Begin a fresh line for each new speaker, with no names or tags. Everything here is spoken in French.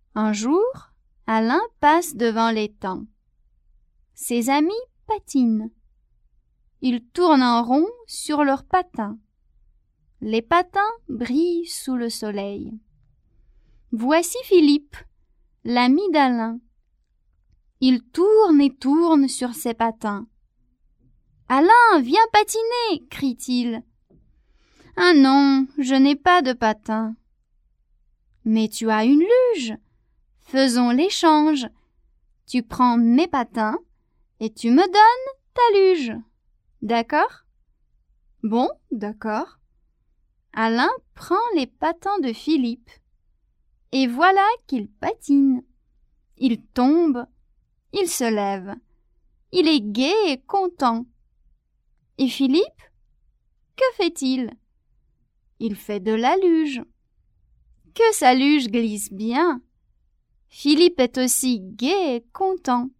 Un jour, Alain passe devant l'étang. Ses amis patinent. Ils tournent en rond sur leurs patins. Les patins brillent sous le soleil. Voici Philippe, l'ami d'Alain. Il tourne et tourne sur ses patins. « Alain, viens patiner !» crie-t-il. « Ah non, je n'ai pas de patins. »« Mais tu as une luge. Faisons l'échange. Tu prends mes patins et tu me donnes ta luge. D'accord ? » Bon, d'accord. Alain prend les patins de Philippe. Et voilà qu'il patine. Il tombe, il se lève. Il est gai et content. Et Philippe, que fait-il ? Il fait de la luge. Que sa luge glisse bien. Philippe est aussi gai et content.